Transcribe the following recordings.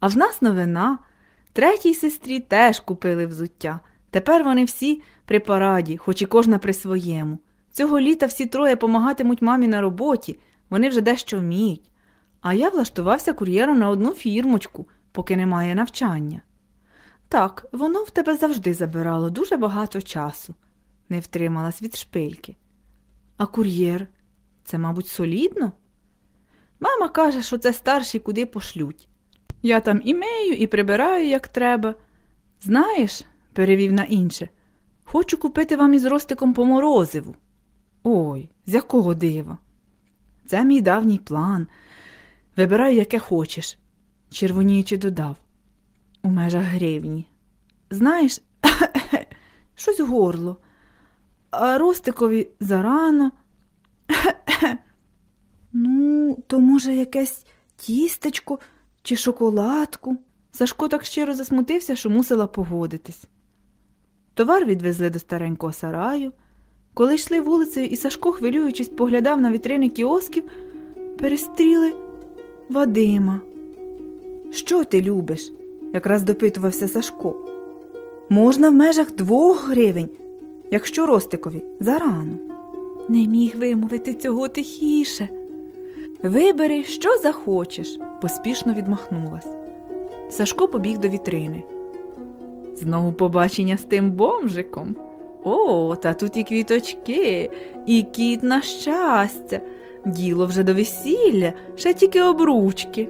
А в нас новина. Третій сестрі теж купили взуття. Тепер вони всі при параді, хоч і кожна при своєму. Цього літа всі троє помагатимуть мамі на роботі, вони вже дещо вміють. А я влаштувався кур'єром на одну фірмочку, поки немає навчання. Так, воно в тебе завжди забирало дуже багато часу, не втрималась від шпильки. А кур'єр? Це, мабуть, солідно? Мама каже, що це старші куди пошлють. Я там і мию, і прибираю, як треба. Знаєш, перевів на інше, хочу купити вам із Ростиком по морозиву. Ой, з якого дива? Це мій давній план. Вибирай, яке хочеш, червоніючи додав. У межах гривні. Знаєш, щось горло. А Ростикові зарано. Ну, то, може, якесь тістечко чи шоколадку. Сашко так щиро засмутився, що мусила погодитись. Товар відвезли до старенького сараю. Коли йшли вулицею і Сашко, хвилюючись, поглядав на вітрини кіосків, перестріли Вадима. Що ти любиш? Якраз допитувався Сашко. Можна в межах 2 гривень, якщо Ростикові зарано. Не міг вимовити цього тихіше. Вибери, що захочеш, поспішно відмахнулась. Сашко побіг до вітрини. Знову побачення з тим бомжиком. О, та тут і квіточки, і кіт на щастя. Діло вже до весілля, ще тільки обручки.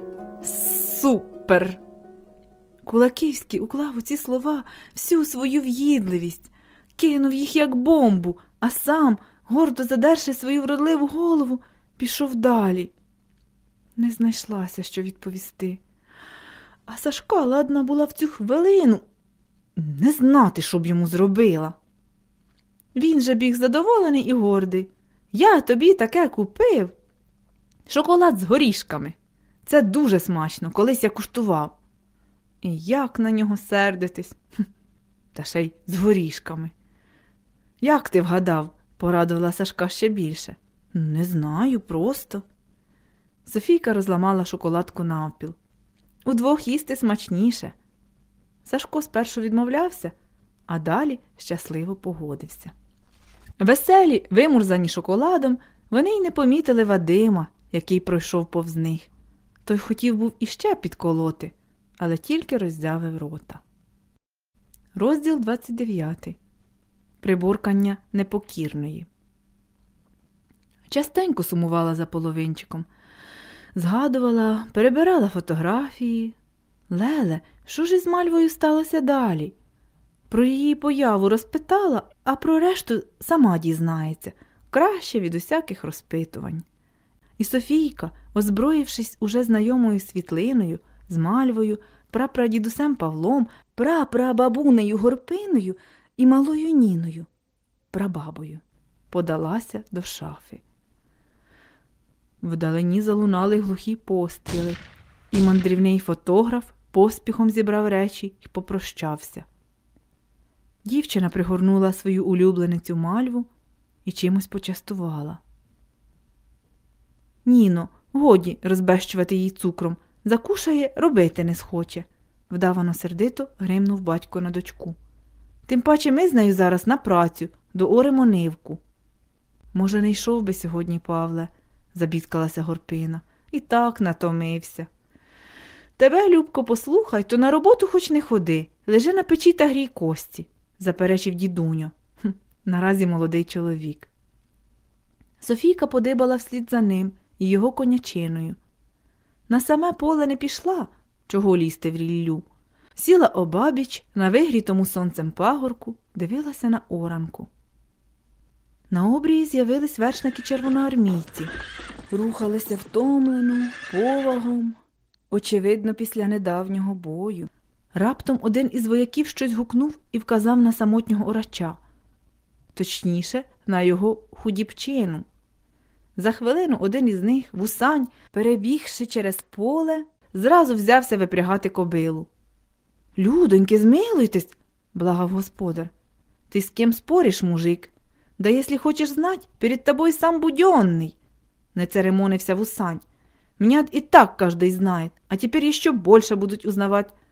Супер! Кулаківський уклав у ці слова всю свою в'їдливість, кинув їх як бомбу, а сам, гордо задерши свою вродливу голову, пішов далі. Не знайшлася, що відповісти. А Сашка ладна була в цю хвилину не знати, що б йому зробила. Він же біг задоволений і гордий. Я тобі таке купив. Шоколад з горішками. Це дуже смачно, колись я куштував. І як на нього сердитись? Та ще й з горішками. Як ти вгадав? Порадувала Сашка ще більше. Не знаю, просто. Софійка розламала шоколадку навпіл. Удвох їсти смачніше. Сашко спершу відмовлявся, а далі щасливо погодився. Веселі, вимурзані шоколадом, вони й не помітили Вадима, який пройшов повз них. Той хотів був іще підколоти, але тільки роздявив рота. Розділ 29. Приборкання непокірної. Частенько сумувала за половинчиком. Згадувала, перебирала фотографії. Леле, що ж із Мальвою сталося далі? Про її появу розпитала, а про решту сама дізнається, краще від усяких розпитувань. І Софійка, озброївшись уже знайомою світлиною, з Мальвою, прапрадідусем Павлом, прапрабабунею Горпиною і малою Ніною, прабабою, подалася до шафи. Вдалині залунали глухі постріли, і мандрівний фотограф поспіхом зібрав речі і попрощався. Дівчина пригорнула свою улюбленицю Мальву і чимось почастувала. Ніно, годі розбещувати їй цукром, закушає, робити не схоче, вдавано сердито гримнув батько на дочку. Тим паче ми з нею зараз на працю, дооремо нивку. Може, не йшов би сьогодні, Павле, забідкалася Горпина, і так натомився. Тебе, Любко, послухай, то на роботу хоч не ходи, лежи на печі та грій кості, заперечив дідуньо. Наразі молодий чоловік. Софійка подибала вслід за ним і його конячиною. На саме поле не пішла, чого лізти в ріллю. Сіла обабіч на вигрітому сонцем пагорку, дивилася на оранку. На обрії з'явились вершники червоноармійці. Рухалися втомлено, повагом, очевидно, після недавнього бою. Раптом один із вояків щось гукнув і вказав на самотнього орача. Точніше, на його худібчину. За хвилину один із них, вусань, перебігши через поле, зразу взявся випрягати кобилу. «Людоньки, змилуйтесь!» – благав господар. «Ти з ким спориш, мужик? Да если хочеш знать, перед тобою сам Будьонний!» – не церемонився вусань. Меня и так каждый знает, а теперь еще больше будут узнавать.